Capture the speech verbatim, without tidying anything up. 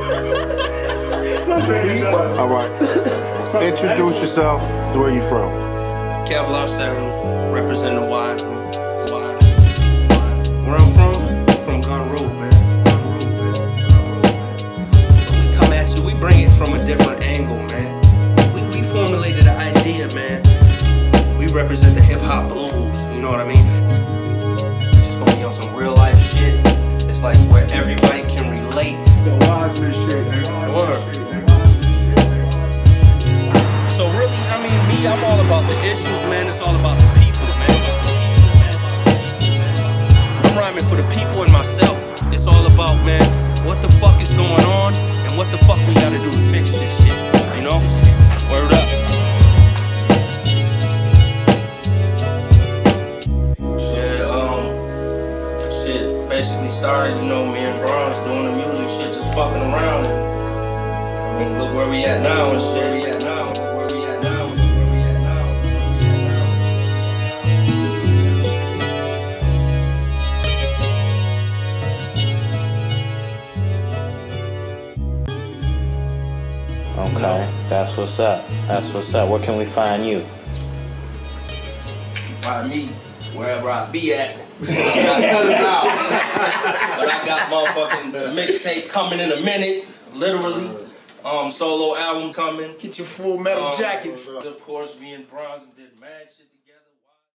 All right. Introduce yourself. Where you from? Kevlar seven, representing the Y. Y. Where I'm from? I'm from Gun Road, man. Gun Road, man. We come at you, we bring it from a different angle, man. We, we formulated an idea, man. We represent the hip-hop blues, you know what I mean? It's just gonna be on some real life shit. It's like where everybody can relate. The Wiseman shit, man. Word. So really, I mean, me, I'm all about the issues, man. It's all about the people, man. I'm rhyming for the people and myself. It's all about, man, what the fuck is going on and what the fuck we gotta do to fix this shit, you know? Word up. Yeah, um, shit basically started, you know, me and Bronze doing the music shit, just fucking around. And, I mean, look where we at now and shit. Where we at now? Look where we at now? Look where we at now? Okay, that's what's up. That's what's up. Where can we find you? You find me wherever I be at. But I got motherfucking mixtape coming in a minute, literally. Um, solo album coming. Get your full metal um, jackets. Of course, me and Bronze did mad shit.